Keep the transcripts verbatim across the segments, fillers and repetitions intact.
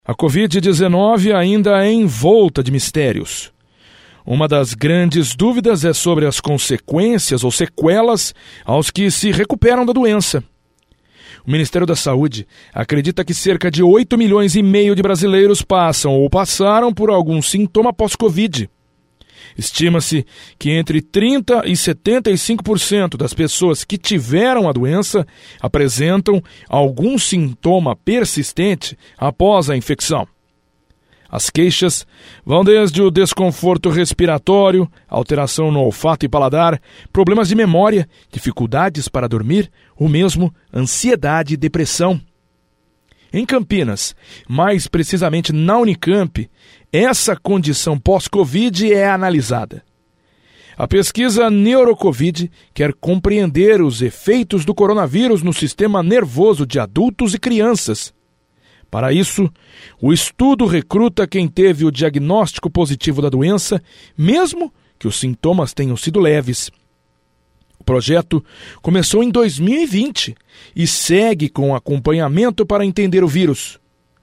A covid dezenove ainda é envolta de mistérios. Uma das grandes dúvidas é sobre as consequências ou sequelas aos que se recuperam da doença. O Ministério da Saúde acredita que cerca de oito milhões e meio de brasileiros passam ou passaram por algum sintoma pós-Covid. Estima-se que entre trinta por cento e setenta e cinco por cento das pessoas que tiveram a doença apresentam algum sintoma persistente após a infecção. As queixas vão desde o desconforto respiratório, alteração no olfato e paladar, problemas de memória, dificuldades para dormir ou mesmo ansiedade e depressão. Em Campinas, mais precisamente na Unicamp, essa condição pós-Covid é analisada. A pesquisa NeuroCovid quer compreender os efeitos do coronavírus no sistema nervoso de adultos e crianças. Para isso, o estudo recruta quem teve o diagnóstico positivo da doença, mesmo que os sintomas tenham sido leves. O projeto começou em dois mil e vinte e segue com acompanhamento para entender o vírus.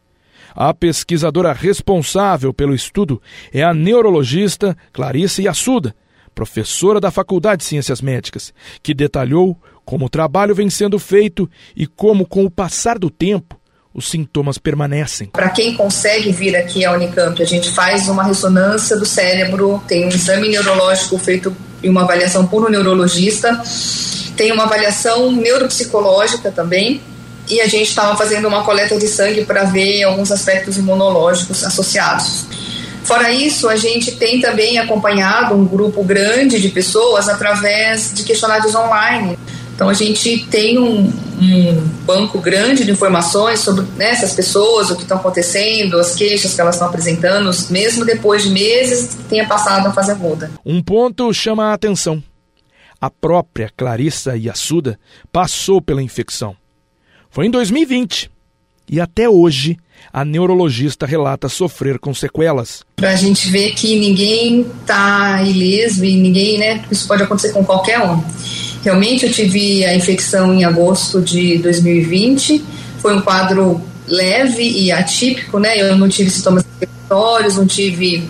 A pesquisadora responsável pelo estudo é a neurologista Clarissa Yassuda, professora da Faculdade de Ciências Médicas, que detalhou como o trabalho vem sendo feito e como, com o passar do tempo, os sintomas permanecem. Para quem consegue vir aqui à Unicamp, a gente faz uma ressonância do cérebro, tem um exame neurológico feito e uma avaliação por um neurologista, tem uma avaliação neuropsicológica também, e a gente estava fazendo uma coleta de sangue para ver alguns aspectos imunológicos associados. Fora isso, a gente tem também acompanhado um grupo grande de pessoas através de questionários online. Então a gente tem um, um banco grande de informações sobre né, essas pessoas, o que estão acontecendo, as queixas que elas estão apresentando, mesmo depois de meses que tenha passado a fase aguda. Um ponto chama a atenção. A própria Clarissa Yassuda passou pela infecção. Foi em dois mil e vinte e até hoje a neurologista relata sofrer com sequelas. Para a gente ver que ninguém está ileso e ninguém, né, isso pode acontecer com qualquer um. Realmente eu tive a infecção em agosto de dois mil e vinte, foi um quadro leve e atípico, né? Eu não tive sintomas respiratórios, não tive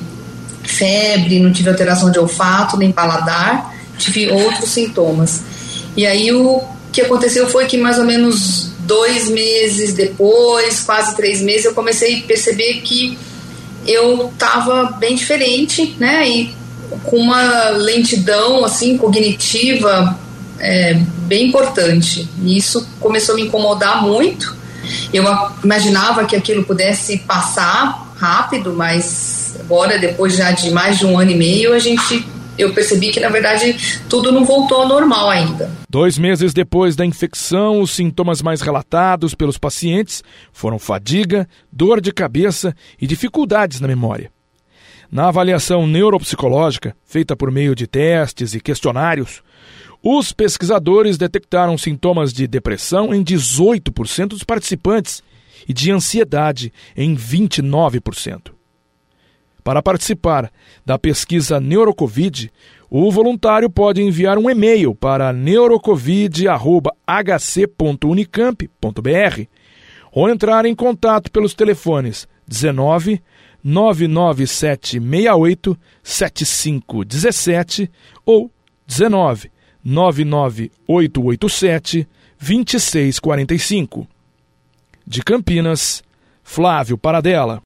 febre, não tive alteração de olfato nem paladar, tive outros sintomas. E aí o que aconteceu foi que mais ou menos dois meses depois, quase três meses, eu comecei a perceber que eu estava bem diferente, né? E com uma lentidão assim cognitiva é, bem importante. E isso começou a me incomodar muito. Eu imaginava que aquilo pudesse passar rápido, mas agora, depois já de mais de um ano e meio, a gente, eu percebi que, na verdade, tudo não voltou ao normal ainda. Dois meses depois da infecção, os sintomas mais relatados pelos pacientes foram fadiga, dor de cabeça e dificuldades na memória. Na avaliação neuropsicológica, feita por meio de testes e questionários, os pesquisadores detectaram sintomas de depressão em dezoito por cento dos participantes e de ansiedade em vinte e nove por cento. Para participar da pesquisa NeuroCovid, o voluntário pode enviar um e-mail para neurocovid arroba h c ponto unicamp ponto b r ou entrar em contato pelos telefones dezenove, nove nove sete seis oito, sete cinco um sete ou dezenove, nove nove oito oito sete, dois seis quatro cinco. De Campinas, Flávio Paradella.